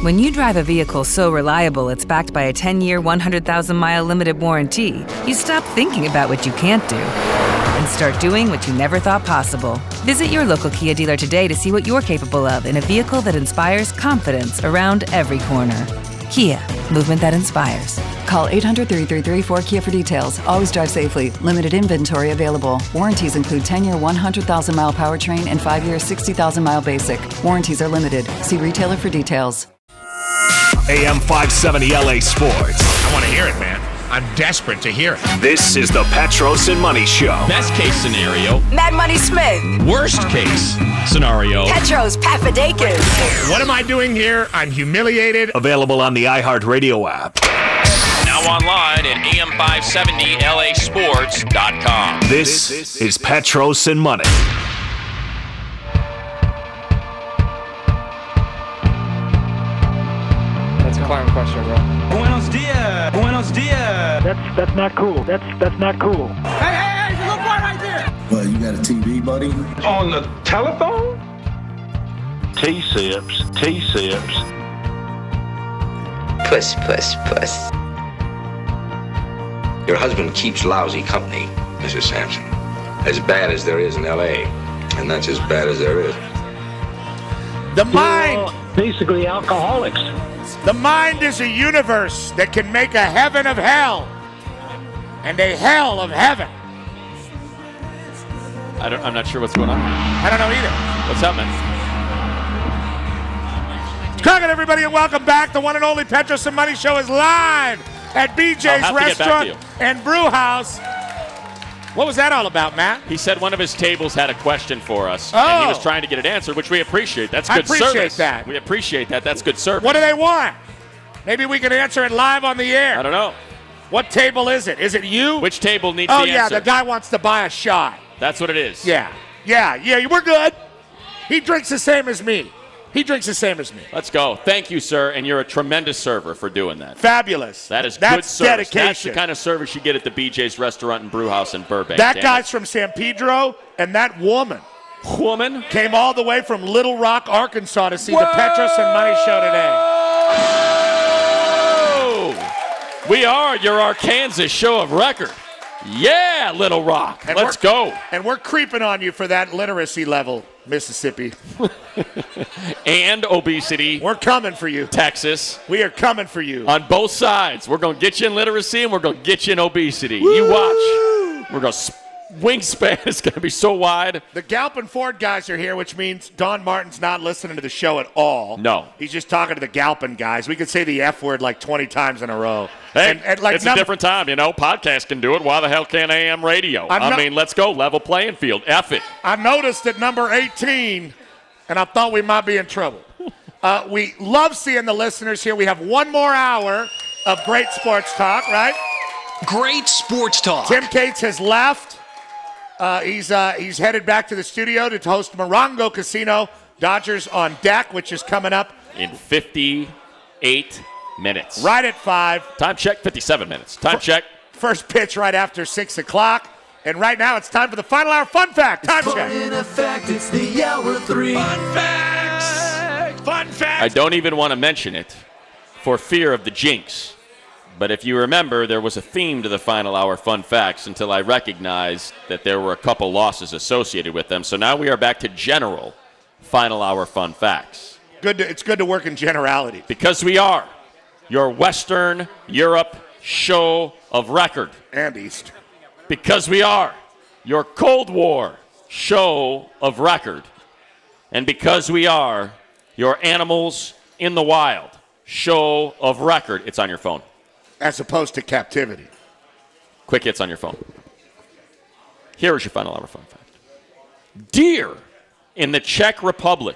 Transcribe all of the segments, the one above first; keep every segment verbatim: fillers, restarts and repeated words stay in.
When you drive a vehicle so reliable it's backed by a ten-year, one hundred thousand mile limited warranty, you stop thinking about what you can't do and start doing what you never thought possible. Visit your local Kia dealer today to see what you're capable of in a vehicle that inspires confidence around every corner. Kia, movement that inspires. Call eight hundred, three three three, four K I A for details. Always drive safely. Limited inventory available. Warranties include ten-year, one hundred thousand mile powertrain and five-year, sixty thousand mile basic. Warranties are limited. See retailer for details. A M five seventy L A Sports. I want to hear it, man. I'm desperate to hear it. This is the Petros and Money Show. Best case scenario. Mad Money Smith. Worst case scenario. Petros Papadakis. What am I doing here? I'm humiliated. Available on the iHeartRadio app. Now online at A M five seventy L A sports dot com. This is Petros and Money. That's a clown question, bro. Buenos dias. Buenos dias. That's that's not cool. That's that's not cool. Hey, hey, hey, there's a little boy right there. Well, you got a T V, buddy? On the telephone? T-sips. T-sips. Puss, puss, puss. Your husband keeps lousy company, Missus Sampson. As bad as there is in L A, and that's as bad as there is. The mind, Well, basically alcoholics. the mind is a universe that can make a heaven of hell and a hell of heaven. I don't, I'm not sure what's going on. I don't know either. What's up, man? Welcome, everybody, and welcome back. The one and only Petros and Money Show is live at B J's I'll have to get back to Restaurant and Brew House. What was that all about, Matt? He said one of his tables had a question for us, Oh. and he was trying to get it answered, which we appreciate. That's I good appreciate service. that. We appreciate that. That's good service. What do they want? Maybe we can answer it live on the air. I don't know. What table is it? Is it you? Which table needs oh, the yeah, answer? the guy wants to buy a shot. That's what it is. Yeah. Yeah, yeah, we're good. He drinks the same as me. He drinks the same as me. Let's go. Thank you, sir, and you're a tremendous server for doing that. Fabulous. That is That's good service. dedication. That's the kind of service you get at the B J's Restaurant and Brew House in Burbank. That Damn guy's it. from San Pedro, and that woman woman came all the way from Little Rock, Arkansas to see Whoa! the Petros and Money Show today. Oh! We are your Arkansas show of record. Yeah, Little Rock. And Let's go. And we're creeping on you for that literacy level, Mississippi. And obesity. We're coming for you. Texas. We are coming for you. On both sides. We're going to get you in literacy and we're going to get you in obesity. Woo! You watch. We're going to wingspan is going to be so wide. The Galpin Ford guys are here, which means Don Martin's not listening to the show at all. No. He's just talking to the Galpin guys. We could say the F word like twenty times in a row. Hey, and, and like it's num- a different time, you know. Podcast can do it. Why the hell can't A M radio? I'm I not- mean, let's go. Level playing field. F it. I noticed at number eighteen, and I thought we might be in trouble. Uh, we love seeing the listeners here. We have one more hour of great sports talk, right? Great sports talk. Tim Cates has left. Uh, he's uh, he's headed back to the studio to host Morongo Casino. Dodgers on deck, which is coming up in fifty-eight minutes. Right at five. Time check, fifty-seven minutes. Time check. First pitch right after six o'clock. And right now it's time for the final hour fun fact. Time Fun check. in effect, it's the hour three. Fun facts. Fun facts. I don't even want to mention it for fear of the jinx. But if you remember, there was a theme to the final hour fun facts until I recognized that there were a couple losses associated with them. So now we are back to general final hour fun facts. Good. To, it's good to work in generality. Because we are your Western Europe show of record. And East. Because we are your Cold War show of record. And because we are your Animals in the Wild show of record. It's on your phone. As opposed to captivity. Quick hits on your phone. Here is your final hour fun fact. Deer in the Czech Republic,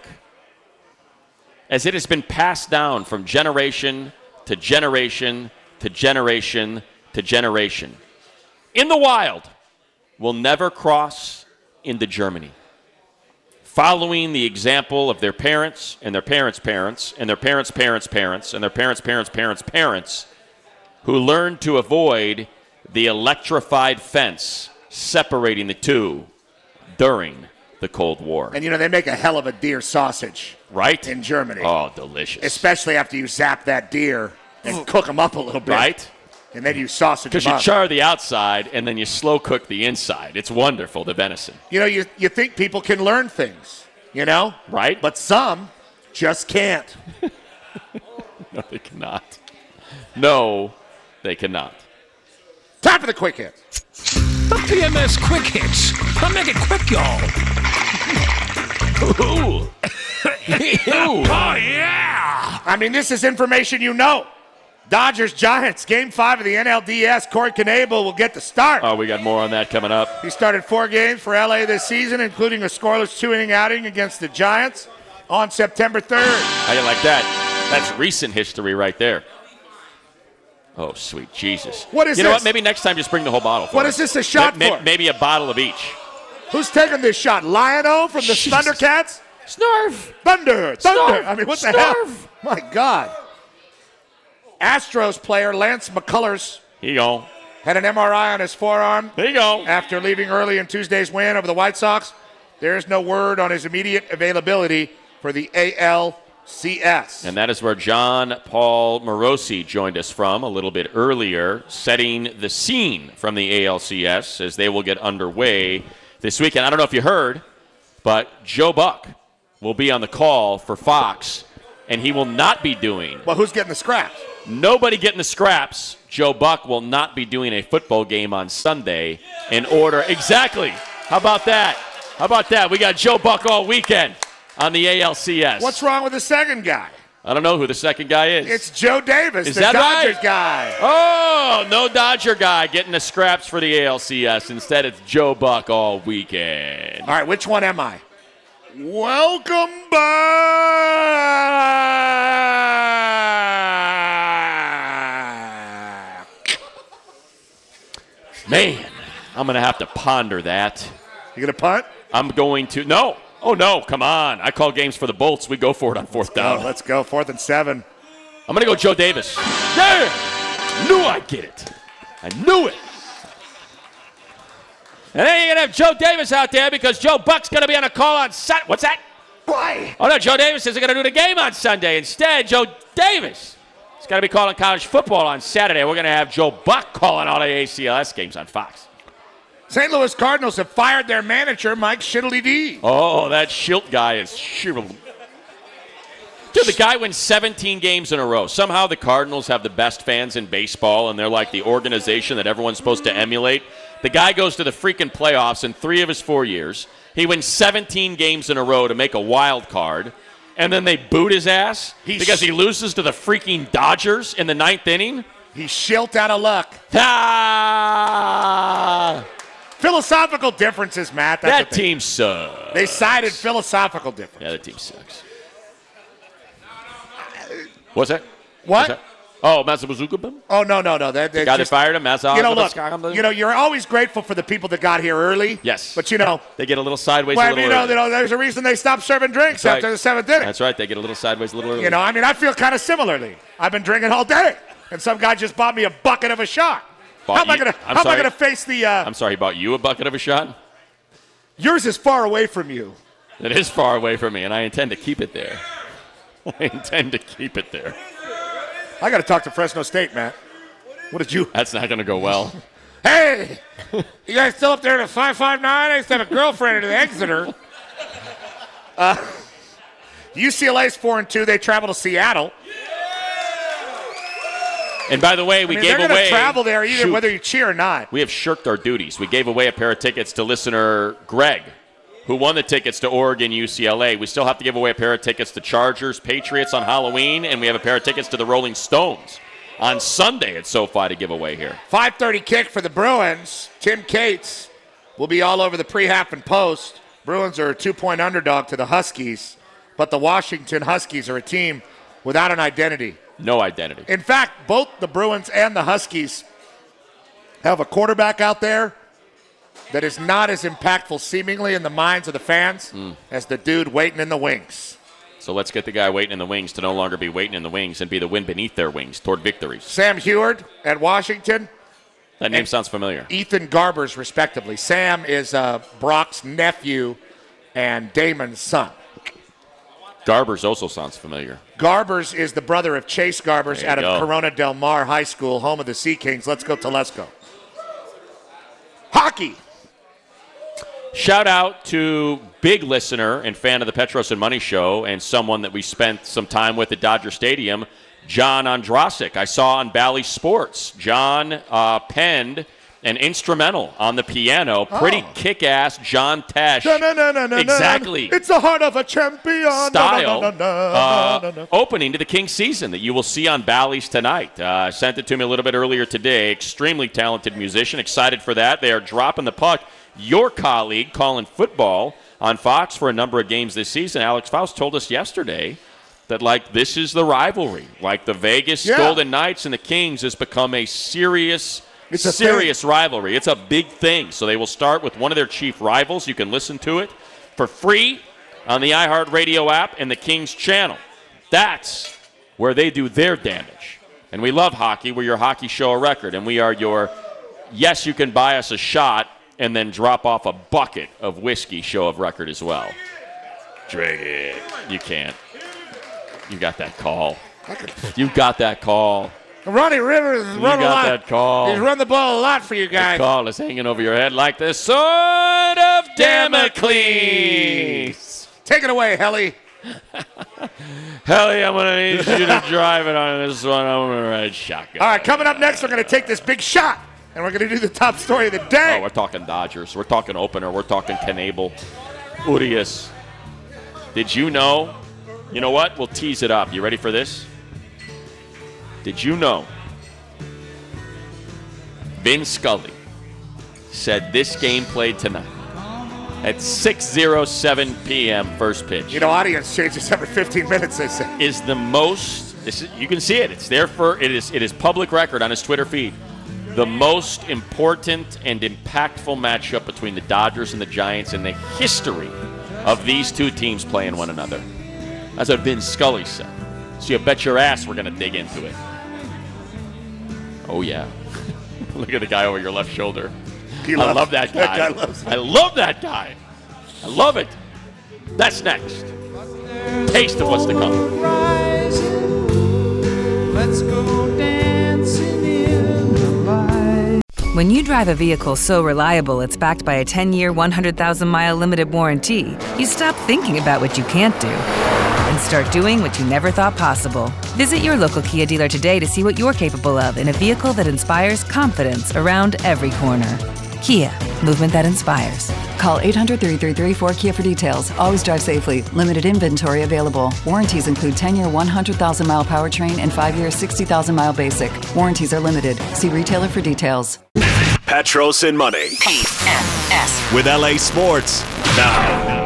as it has been passed down from generation to generation to generation to generation, in the wild, will never cross into Germany. Following the example of their parents and their parents' parents and their parents' parents' parents and their parents' parents' parents' parents, who learned to avoid the electrified fence separating the two during the Cold War. And, you know, they make a hell of a deer sausage. Right? In Germany. Oh, delicious. Especially after you zap that deer and cook them up a little bit. Right? And then you sausage them Because you up. char the outside and then you slow cook the inside. It's wonderful, the venison. You know, you, you think people can learn things, you know? Right? But some just can't. No, they cannot. No, they cannot. Time for the quick hits. The P M S Quick Hits. I'll make it quick, y'all. Ooh. Oh, yeah. I mean, this is information you know. Dodgers Giants, game five of the N L D S. Corey Knebel will get the start. Oh, we got more on that coming up. He started four games for L A this season, including a scoreless two-inning outing against the Giants on September third. How you like that? That's recent history right there. Oh, sweet Jesus. What is you know this? what? Maybe next time just bring the whole bottle for What us. is this a shot Ma- ma- for? Maybe a bottle of each. Who's taking this shot? Lion-O from the Jesus. Thundercats? Snarf. Thunder. Thunder. Snarf. I mean, what the Snarf. hell? My God. Astros player Lance McCullers Here you go. had an M R I on his forearm There you go. after leaving early in Tuesday's win over the White Sox. There is no word on his immediate availability for the A L C S. And that is where John Paul Morosi joined us from a little bit earlier, setting the scene from the A L C S as they will get underway this weekend. I don't know if you heard, but Joe Buck will be on the call for Fox, and he will not be doing. Well, who's getting the scraps? Nobody getting the scraps. Joe Buck will not be doing a football game on Sunday in order. Exactly. How about that? How about that? We got Joe Buck all weekend on the A L C S. What's wrong with the second guy? I don't know who the second guy is. It's Joe Davis, Is the that Dodgers right? guy. Oh, no Dodger guy getting the scraps for the A L C S. Instead, it's Joe Buck all weekend. All right, which one am I? Welcome back. Man, I'm going to have to ponder that. You going to punt? I'm going to. No. Oh, no. Come on. I call games for the Bolts. We go for it on fourth down. Oh, let's go. Fourth and seven. I'm going to go Joe Davis. Yeah! Knew I'd get it. I knew it. And then you're going to have Joe Davis out there because Joe Buck's going to be on a call on Sunday. What's that? Why? Oh, no, Joe Davis isn't going to do the game on Sunday. Instead, Joe Davis is going to be calling college football on Saturday. We're going to have Joe Buck calling all the A C L S games on Fox. Saint Louis Cardinals have fired their manager, Mike Shittily D. Oh, that Schilt guy is shriveled. Dude, the guy wins seventeen games in a row. Somehow the Cardinals have the best fans in baseball, and they're like the organization that everyone's supposed to emulate. The guy goes to the freaking playoffs in three of his four years. He wins seventeen games in a row to make a wild card, and then they boot his ass He's because he loses to the freaking Dodgers in the ninth inning. He's Schilt out of luck. Ah! Philosophical differences, Matt. That's That the thing. team sucks. They sided philosophical differences. Yeah, that team sucks. What's that? What? What's that? Oh, Mazabuzuka? Oh, no, no, no. That, The guy that fired him, Mazza. You know, look, you know, you're always grateful for the people that got here early. Yes. But, you know, They get a little sideways well, a little you know, early. you know, there's a reason they stopped serving drinks That's after right. the seventh inning. That's right. They get a little sideways a little early. You know, I mean, I feel kind of similarly. I've been drinking all day, and some guy just bought me a bucket of a shot. Bought how am I you- gonna? I'm How am I sorry. gonna face the? Uh, I'm sorry, he bought you a bucket of a shot? yours is far away from you. It is far away from me, and I intend to keep it there. I intend to keep it there. I got to talk to Fresno State, Matt. What did you? That's not going to go well. Hey, you guys still up there at five five nine? I used to have a girlfriend at Exeter. Uh, U C L A's four and two. They travel to Seattle. And by the way, we I mean, gave they're going away. to travel there either Shoot. whether you cheer or not. We have shirked our duties. We gave away a pair of tickets to listener Greg, who won the tickets to Oregon U C L A. We still have to give away a pair of tickets to Chargers Patriots on Halloween, and we have a pair of tickets to the Rolling Stones on Sunday at SoFi to give away here. five thirty kick for the Bruins. Tim Cates will be all over the pre-half and post. Bruins are a two-point underdog to the Huskies, but the Washington Huskies are a team without an identity. No identity. In fact, both the Bruins and the Huskies have a quarterback out there that is not as impactful seemingly in the minds of the fans Mm. as the dude waiting in the wings. So let's get the guy waiting in the wings to no longer be waiting in the wings and be the wind beneath their wings toward victories. Sam Heward at Washington. That name sounds familiar. Ethan Garbers, respectively. Sam is uh, Brock's nephew, and Damon's son. Garbers also sounds familiar. Garbers is the brother of Chase Garbers out of go. Corona Del Mar High School, home of the Sea Kings. Let's go Telesco. Hockey. Shout out to big listener and fan of the Petros and Money Show and someone that we spent some time with at Dodger Stadium, John Andrasik. I saw on Bally Sports. John uh, penned an instrumental on the piano. Pretty Oh. kick-ass John Tesh. No, no, no, no, no, exactly. No. It's the heart of a champion. Style No, no, no, no, uh, no, no, no. opening to the Kings season that you will see on Bally's tonight. Uh, sent it to me a little bit earlier today. Extremely talented musician. Excited for that. They are dropping the puck. Your colleague, calling football on Fox for a number of games this season, Alex Faust, told us yesterday that, like, this is the rivalry. Like, the Vegas Yeah. Golden Knights and the Kings has become a serious, It's a serious rivalry. It's a big thing. So they will start with one of their chief rivals. You can listen to it for free on the iHeartRadio app and the Kings channel. That's where they do their damage. And we love hockey. We're your hockey show of record. And we are your, yes, you can buy us a shot and then drop off a bucket of whiskey show of record as well. Drink it. You can't. You got that call. You got that call. Ronnie Rivers has You run a got lot. that call. He's run the ball a lot for you guys. That call is hanging over your head like the sword of Damocles. Take it away, Helly. Helly, I'm going to need you to drive it on this one. I'm going to ride shotgun. All right, coming up next, we're going to take this big shot, and we're going to do the top story of the day. Oh, we're talking Dodgers. We're talking opener. We're talking Knebel. Urias. Did you know? You know what? We'll tease it up. You ready for this? Did you know Vin Scully said this game played tonight at six oh seven p.m. first pitch? You know, audience changes every fifteen minutes, they say. Is the most, this is, you can see it. It's there for, it is, it is public record on his Twitter feed. The most important and impactful matchup between the Dodgers and the Giants in the history of these two teams playing one another. That's what Vin Scully said. So you bet your ass we're going to dig into it. Oh, yeah. Look at the guy over your left shoulder. He I loves- love that guy. that guy loves I love that guy. I love it. That's next. Taste of what's to come. Let's go dancing in the light. When you drive a vehicle so reliable it's backed by a ten-year, one hundred thousand mile limited warranty, you stop thinking about what you can't do and start doing what you never thought possible. Visit your local Kia dealer today to see what you're capable of in a vehicle that inspires confidence around every corner. Kia, movement that inspires. Call eight hundred, three three three, four K I A for details. Always drive safely. Limited inventory available. Warranties include ten-year, one hundred thousand mile powertrain and five-year, sixty thousand mile basic. Warranties are limited. See retailer for details. Petros and Money. P N S. With L A Sports now.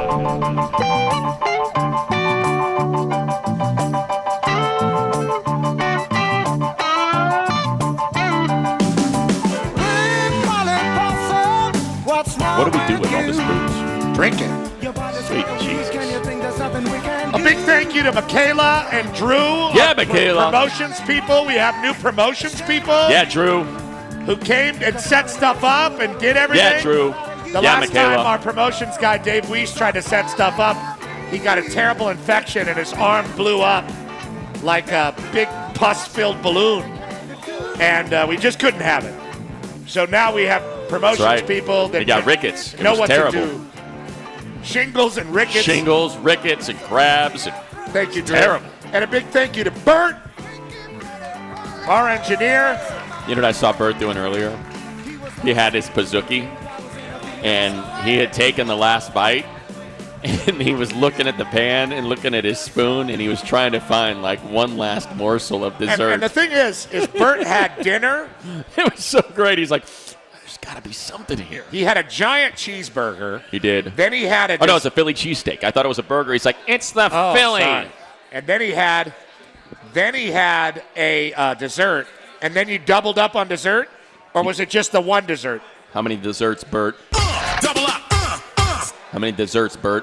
What do we do with all this booze? Drink it. Sweet Jesus. A big thank you to Michaela and Drew. Yeah, uh, Michaela. Promotions people. We have new promotions people. Yeah, Drew. Who came and set stuff up and did everything. Yeah, Drew. The yeah, last Michaela. time our promotions guy, Dave Weiss, tried to set stuff up, he got a terrible infection and his arm blew up like a big pus-filled balloon. And uh, we just couldn't have it. So now we have promotions That's right. people that He got rickets. It know was what terrible. to do. Shingles and rickets. Shingles, rickets, and crabs. And Thank you, Drew. terrible. And a big thank you to Bert, our engineer. You know what I saw Bert doing earlier? He had his Pizookie, and he had taken the last bite, and he was looking at the pan and looking at his spoon, and he was trying to find, like, one last morsel of And, dessert. and the thing is, is Bert had dinner. It was so great. He's like, there's got to be something here. He had a giant cheeseburger. He did. Then he had a. Oh, no, it's a Philly cheesesteak. I thought it was a burger. He's like, it's the Oh, Philly. sorry. And then he had, then he had a uh, dessert. And then you doubled up on dessert, or was it just the one dessert? How many desserts, Bert? Double up. Uh, uh. How many desserts, Bert?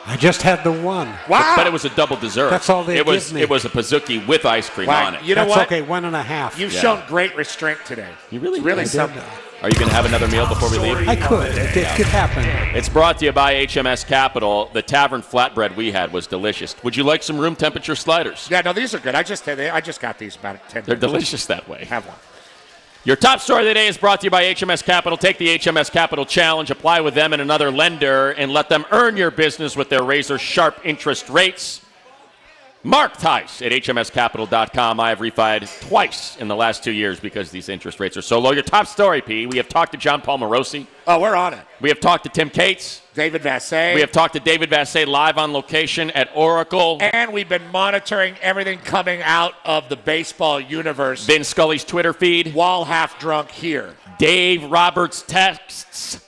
I just had the one. Wow. But, but it was a double dessert. That's all they it was, give me. It was a Pizookie with ice cream wow. on it. You know That's what? okay, one and a half. You've Yeah. shown great restraint today. You really, really I did. something. Are you going to have another meal before we leave? I could. It, it could happen. It's brought to you by H M S Capital. The tavern flatbread we had was delicious. Would you like some room temperature sliders? Yeah, no, these are good. I just I just got these about ten They're minutes. delicious that way. Have one. Your top story of the day is brought to you by H M S Capital. Take the H M S Capital Challenge, apply with them and another lender, and let them earn your business with their razor-sharp interest rates. Mark Tice at H M S capital dot com. I have refied twice in the last two years because these interest rates are so low. Your top story, P. We have talked to John Paul Morosi. Oh, we're on it. We have talked to Tim Cates. David Vassay. We have talked to David Vassay live on location at Oracle. And we've been monitoring everything coming out of the baseball universe. Vin Scully's Twitter feed. While half drunk here. Dave Roberts texts.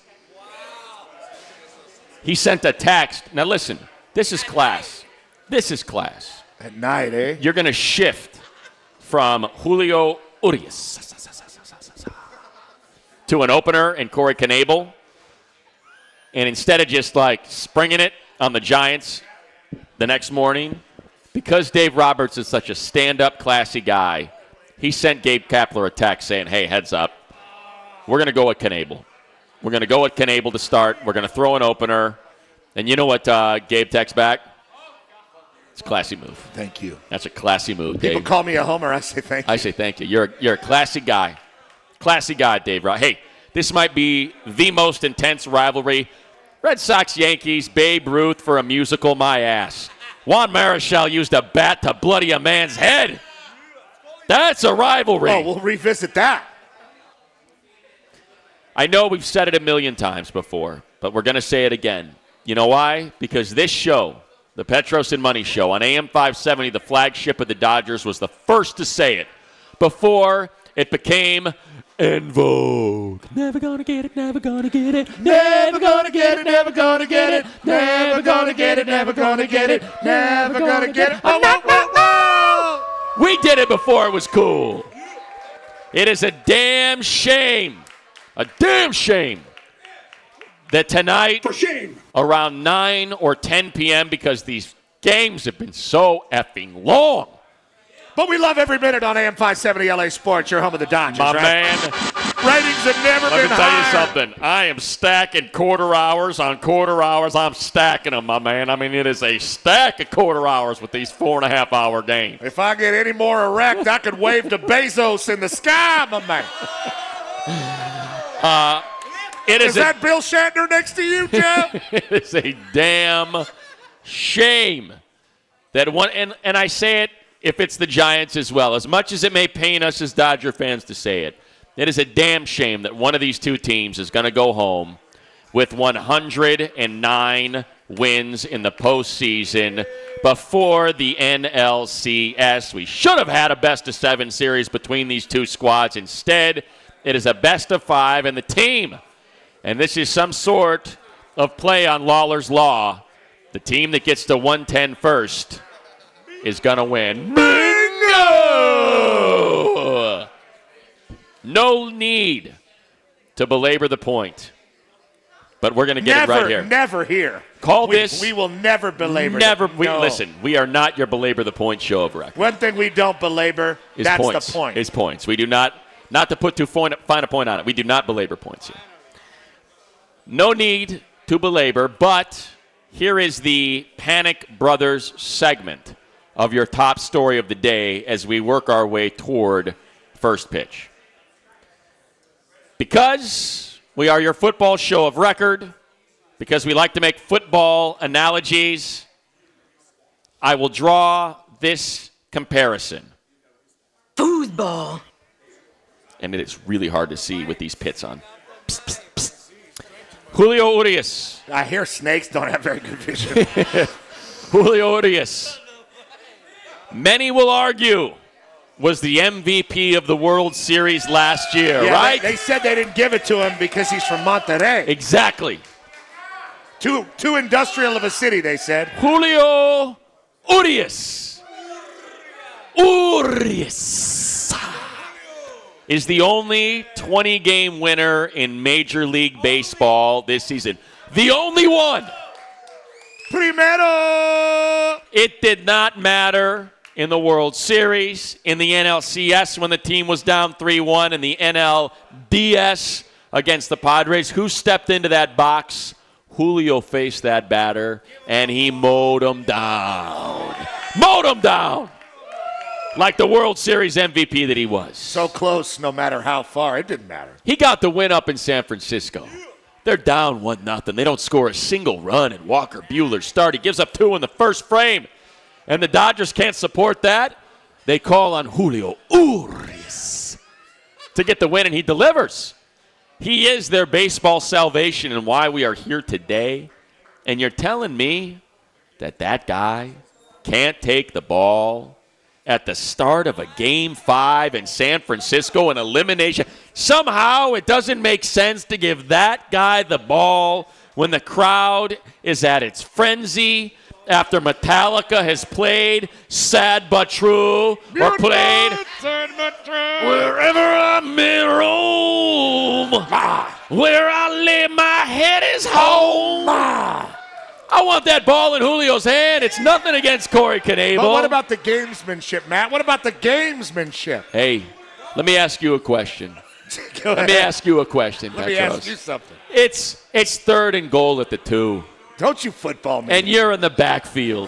He sent a text. Now listen, this is class. This is class. At night, eh? You're going to shift from Julio Urias to an opener and Corey Knebel. And instead of just like springing it on the Giants the next morning, because Dave Roberts is such a stand-up, classy guy, he sent Gabe Kapler a text saying, hey, heads up, we're going to go with Knebel. We're going to go with Knebel to start. We're going to throw an opener. And you know what uh, Gabe texts back? It's a classy move. Thank you. That's a classy move, People Dave. call me a homer. I say thank you. I say thank you. You're a, you're a classy guy. Classy guy, Dave. Hey, this might be the most intense rivalry. Red Sox-Yankees, Babe Ruth for a musical, my ass. Juan Marichal used a bat to bloody a man's head. That's a rivalry. Oh, we'll revisit that. I know we've said it a million times before, but we're going to say it again. You know why? Because this show, the Petros and Money Show on A M five seventy, the flagship of the Dodgers, was the first to say it before it became en vogue. Never gonna get it, never gonna get it, never gonna get it, never gonna get it, never gonna get it, never gonna get it, never gonna get it. Oh, whoa, whoa, whoa! We did it before it was cool. It is a damn shame, a damn shame that tonight, for shame, around nine or ten p.m., because these games have been so effing long. But we love every minute on A M five seventy L A Sports, your home of the Dodgers, My right? man, ratings have never let been me tell higher. you something. I am stacking quarter hours on quarter hours. I'm stacking them, my man. I mean, it is a stack of quarter hours with these four and a half hour games. If I get any more erect, I could wave to Bezos in the sky, my man. Uh, it is, is a, that Bill Shatner next to you, Jeff? It is a damn shame that one, and, and I say it if it's the Giants as well. As much as it may pain us as Dodger fans to say it, it is a damn shame that one of these two teams is going to go home with one hundred nine wins in the postseason before the N L C S. We should have had a best of seven series between these two squads. Instead, it is a best of five, and the team, and this is some sort of play on Lawler's Law, the team that gets to one ten first is going to win. Bingo! No need to belabor the point, but we're going to get never, it right here. Never here. Call we, this. We will never belabor. Never. The, We, no. Listen, we are not your belabor the point show of record. One thing we don't belabor, Is that's points. the point. Is points. We do not, not to put too fine, fine a point on it, we do not belabor points here. No need to belabor, but here is the Panic Brothers segment of your top story of the day as we work our way toward first pitch. Because we are your football show of record, because we like to make football analogies, I will draw this comparison. Foosball. And it is really hard to see with these pits on. Psst, psst, psst. Julio Urias. I hear snakes don't have very good vision. Julio Urias. Many will argue was the M V P of the World Series last year, yeah, right? They, they said they didn't give it to him because he's from Monterrey. Exactly. Too, too industrial of a city, they said. Julio Urias. Urias is the only twenty-game winner in Major League Baseball this season. The only one. Primero. It did not matter in the World Series, in the N L C S when the team was down three one, in the N L D S against the Padres. Who stepped into that box? Julio faced that batter, and he mowed him down. Mowed him down! Like the World Series M V P that he was. So close, no matter how far. It didn't matter. He got the win up in San Francisco. They're down one nothing. They don't score a single run in Walker Buehler's start. He gives up two in the first frame. And the Dodgers can't support that. They call on Julio Urias to get the win, and he delivers. He is their baseball salvation and why we are here today. And you're telling me that that guy can't take the ball at the start of a game five in San Francisco, an elimination. Somehow it doesn't make sense to give that guy the ball when the crowd is at its frenzy after Metallica has played Sad But True or played Wherever I may roam, where I lay my head is home. I want that ball in Julio's hand. It's nothing against Corey Knebel. But what about the gamesmanship, Matt? What about the gamesmanship? Hey, let me ask you a question. Let me ask you a question, Let Petros. me ask you something. It's it's third and goal at the two. Don't you football me. And you're in the backfield.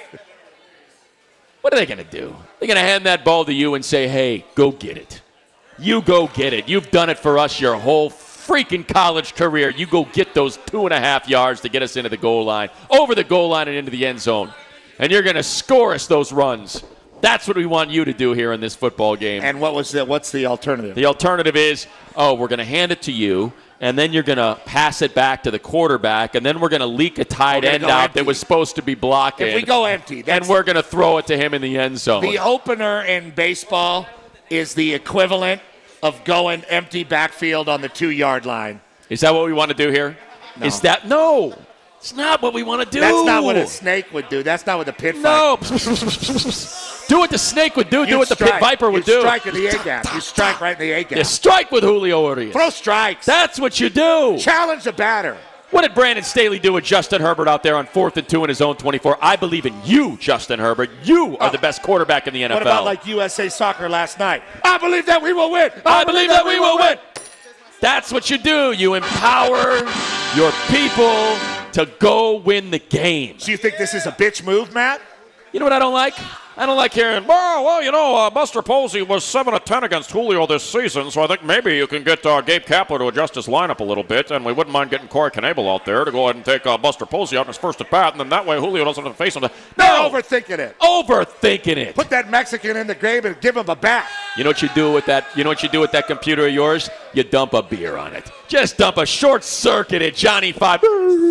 What are they going to do? They're going to hand that ball to you and say, hey, go get it. You go get it. You've done it for us your whole freaking college career. You go get those two and a half yards to get us into the goal line, over the goal line and into the end zone. And you're going to score us those runs. That's what we want you to do here in this football game. And what was the, what's the alternative? The alternative is, oh, we're going to hand it to you, and then you're going to pass it back to the quarterback, and then we're going to leak a tight end out empty. that was supposed to be blocking. If we go empty, that's and we're going to throw it to him in the end zone. The opener in baseball is the equivalent of going empty backfield on the two-yard line. Is that what we want to do here? No. Is that no? It's not what we want to do. That's not what a snake would do. That's not what the pit no. viper. Do what the snake would do. You'd do what the strike. pit viper would you do. Strike in the A gap. You strike right in the A gap. You strike with Julio Urias. Throw strikes. That's what you do. Challenge the batter. What did Brandon Staley do with Justin Herbert out there on fourth and two in his own twenty-four? I believe in you, Justin Herbert. You are oh. the best quarterback in the N F L. What about like U S A Soccer last night? I believe that we will win. I, I believe, believe that, that we will win. win. That's what you do. You empower your people to go win the game. So you think this is a bitch move, Matt? You know what I don't like? I don't like hearing, well, well you know, uh, Buster Posey was seven of ten against Julio this season, so I think maybe you can get uh, Gabe Kapler to adjust his lineup a little bit, and we wouldn't mind getting Corey Knebel out there to go ahead and take uh, Buster Posey out in his first at bat, and then that way Julio doesn't have to face him. To- no! They're overthinking it. Overthinking it. Put that Mexican in the grave and give him a bat. You know what you do with that? You know what you do with that computer of yours? You dump a beer on it. Just dump a short circuit at Johnny Five.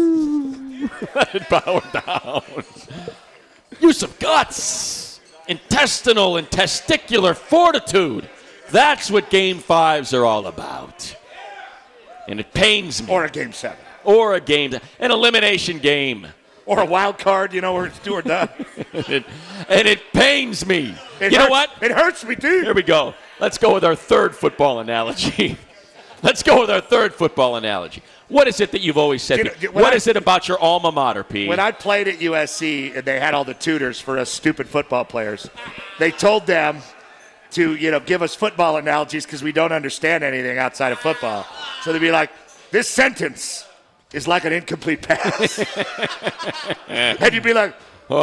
Let it power down. Use of guts. Intestinal and testicular fortitude. That's what game fives are all about. And it pains me. Or a game seven. Or a game, an elimination game. Or a wild card, you know, where it's do or done. and, it, and it pains me. It you hurts, know what? It hurts me, dude. Here we go. Let's go with our third football analogy. Let's go with our third football analogy. What is it that you've always said? You know, what I, is it about your alma mater, Pete? When I played at U S C and they had all the tutors for us stupid football players, they told them to, you know, give us football analogies because we don't understand anything outside of football. So they'd be like, this sentence is like an incomplete pass. And you'd be like,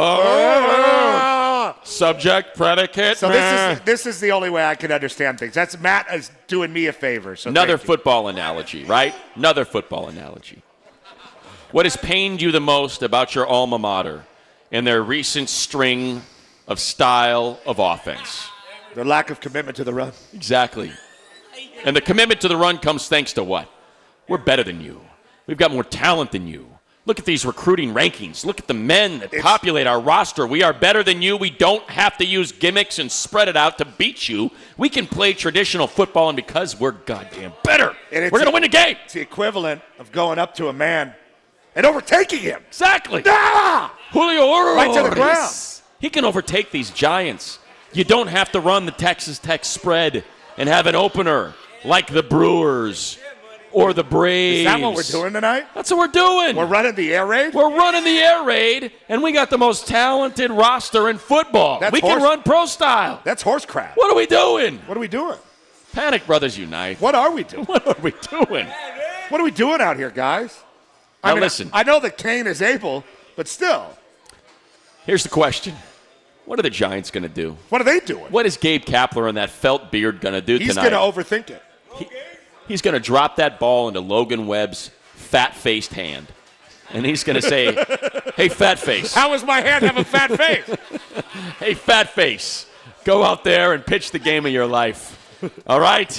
oh. Subject, predicate. So this is this is the only way I can understand things. That's Matt is doing me a favor. So Another football analogy, right? Another football analogy. What has pained you the most about your alma mater in their recent string of style of offense? The lack of commitment to the run. Exactly. And the commitment to the run comes thanks to what? We're better than you. We've got more talent than you. Look at these recruiting rankings. Look at the men that it's, populate our roster. We are better than you. We don't have to use gimmicks and spread it out to beat you. We can play traditional football, and because we're goddamn better, we're going to win the game. It's the equivalent of going up to a man and overtaking him. Exactly. Ah! Julio Urias. Right to the ground. He can overtake these giants. You don't have to run the Texas Tech spread and have an opener like the Brewers or the Braves. Is that what we're doing tonight? That's what we're doing. We're running the air raid? We're running the air raid, and we got the most talented roster in football. That's we horse- can run pro style. That's horse crap. What are we doing? What are we doing? Panic Brothers Unite. What are we doing? What are we doing? What are we doing out here, guys? I Now mean, listen. I know that Kane is able, but still. Here's the question. What are the Giants going to do? What are they doing? What is Gabe Kapler and that felt beard going to do He's tonight? going to overthink it. He, he's going to drop that ball into Logan Webb's fat-faced hand. And he's going to say, hey, fat face. How does my hand have a fat face? Hey, fat face. Go out there and pitch the game of your life. All right?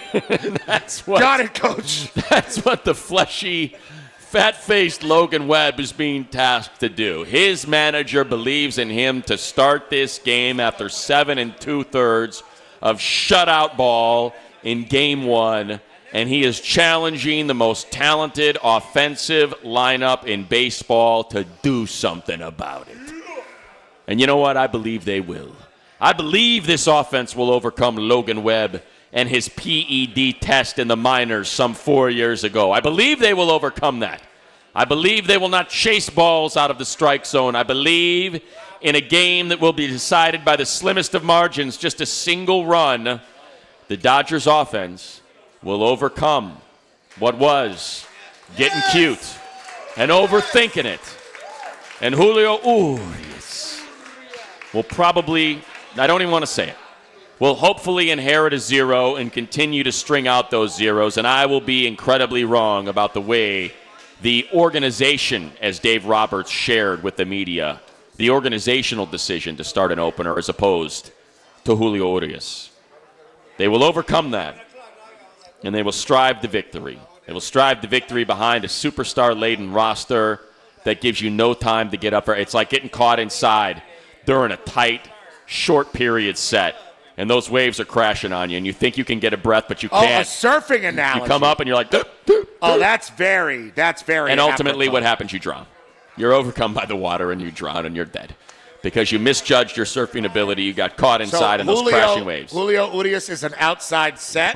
That's what. Got it, Coach. That's what the fleshy, fat-faced Logan Webb is being tasked to do. His manager believes in him to start this game after seven and two-thirds of shutout ball in game one, and he is challenging the most talented offensive lineup in baseball to do something about it. And you know what? I believe they will. I believe this offense will overcome Logan Webb and his P E D test in the minors some four years ago. I believe they will overcome that. I believe they will not chase balls out of the strike zone. I believe in a game that will be decided by the slimmest of margins, just a single run, the Dodgers offense will overcome what was getting cute and overthinking it. And Julio Urias will probably, I don't even want to say it, will hopefully inherit a zero and continue to string out those zeros. And I will be incredibly wrong about the way the organization, as Dave Roberts shared with the media, the organizational decision to start an opener as opposed to Julio Urias. They will overcome that, and they will strive to victory. They will strive to victory behind a superstar-laden roster that gives you no time to get up. It's like getting caught inside during a tight, short period set, and those waves are crashing on you, and you think you can get a breath, but you Oh, can't. a surfing analogy. You come up, and you're like, duh, duh, oh, that's very, that's very and ultimately apropos. what happens, you drown. You're overcome by the water, and you drown, and you're dead. Because you misjudged your surfing ability. You got caught inside so in those Julio, crashing waves. Julio Urias is an outside set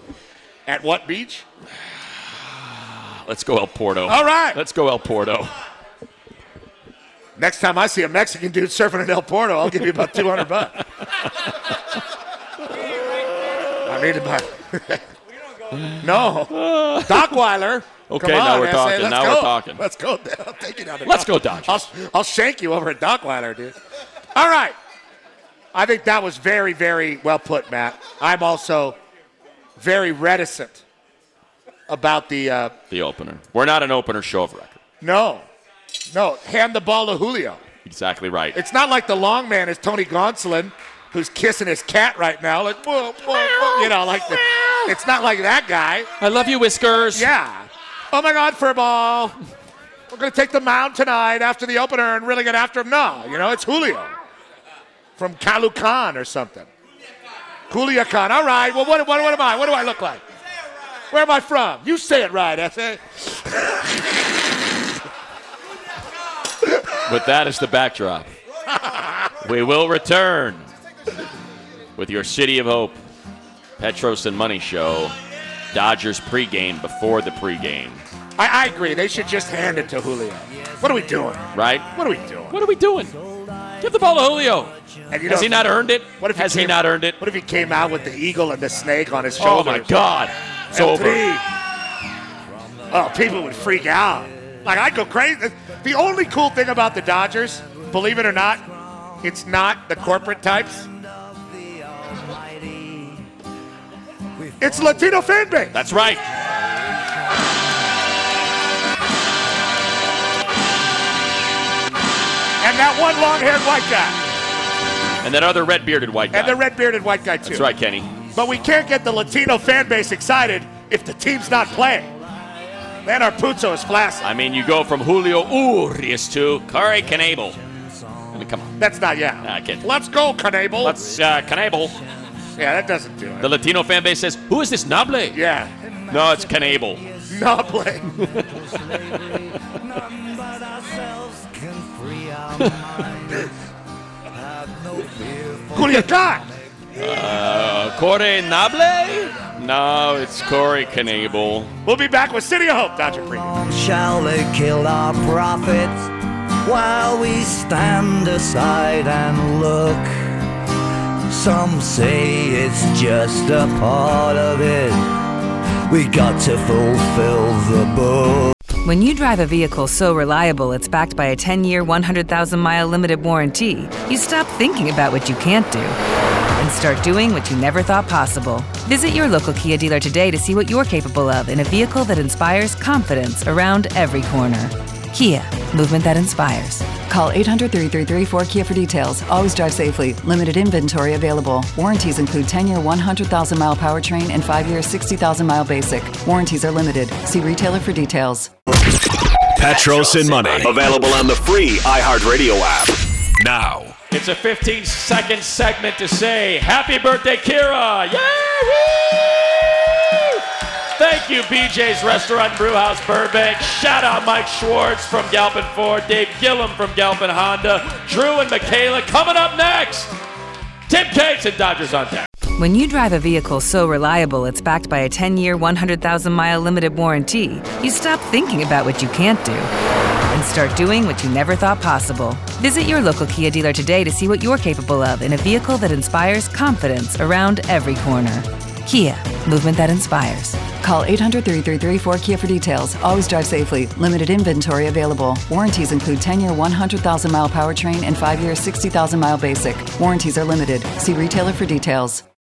at what beach? Let's go El Porto. All right. Let's go El Porto. Next time I see a Mexican dude surfing in El Porto, I'll give you about two hundred bucks. I need to buy. No. Dockweiler. Okay, Come now on, we're S A, talking. let's Now go. we're talking. Let's go. I'll take you down to Let's Doc- go Dodgers. I'll, I'll shank you over at Dockweiler, dude. All right. I think that was very, very well put, Matt. I'm also very reticent about the. Uh, The opener. We're not an opener show of record. no. No. Hand the ball to Julio. Exactly right. It's not like the long man is Tony Gonsolin, who's kissing his cat right now. Like, whoa, whoa, whoa. You know, like the, it's not like that guy. I love you, Whiskers. Yeah. Oh, my God, for ball. We're going to take the mound tonight after the opener and really get after him. No, you know, it's Julio from Calucan or something. Culiacan. All right. Well, what, what, what am I? What do I look like? Where am I from? You say it right, S A. With that as the backdrop, we will return with your City of Hope, Petros and Money Show, Dodgers pregame before the pregame. I, I agree. They should just hand it to Julio. What are we doing? Right? What are we doing? What are we doing? Give the ball to Julio. And you Has know, he not earned it? What if Has he, he came, not earned it? What if he came out with the eagle and the snake on his Oh, shoulders? my God. It's El over. Tri. Oh, people would freak out. Like, I'd go crazy. The only cool thing about the Dodgers, believe it or not, it's not the corporate types. It's Latino fan base. That's right. And that one long-haired white guy. And that other red-bearded white guy. And the red-bearded white guy, too. That's right, Kenny. But we can't get the Latino fan base excited if the team's not playing. Then our Puzo is flaccid. I mean, you go from Julio Urias to Corey Knebel. I mean, come on. That's not, yeah. Nah, I can't. Let's go, Knebel. Let's, uh, Knebel. Yeah, that doesn't do it. The Latino fan base says, who is this Noble? Yeah. No, it's Knebel. Noble. Uh, Culiacan. Corey Noble? No, it's Corey Knable. We'll be back with City of Hope, Dodger Freeman. Shall they kill our prophets while we stand aside and look? Some say it's just a part of it. We got to fulfill the book. When you drive a vehicle so reliable it's backed by a ten-year, one hundred thousand mile limited warranty, you stop thinking about what you can't do and start doing what you never thought possible. Visit your local Kia dealer today to see what you're capable of in a vehicle that inspires confidence around every corner. Kia, movement that inspires. Call eight hundred, three three three, four K I A for details. Always drive safely. Limited inventory available. Warranties include ten-year, one hundred thousand mile powertrain and five-year, sixty thousand mile basic. Warranties are limited. See retailer for details. Petros and Money. Available on the free iHeartRadio app. Now. It's a fifteen-second segment to say, happy birthday, Kira! Yay! Thank you, B J's Restaurant and Brewhouse Burbank. Shout out Mike Schwartz from Galpin Ford, Dave Gillum from Galpin Honda, Drew and Michaela coming up next. Tim Cates and Dodgers on deck. When you drive a vehicle so reliable it's backed by a ten-year, one hundred thousand mile limited warranty, you stop thinking about what you can't do and start doing what you never thought possible. Visit your local Kia dealer today to see what you're capable of in a vehicle that inspires confidence around every corner. Kia, movement that inspires. Call eight hundred, three three three, four K I A for details. Always drive safely. Limited inventory available. Warranties include ten-year, one hundred thousand mile powertrain and five-year, sixty thousand mile basic. Warranties are limited. See retailer for details.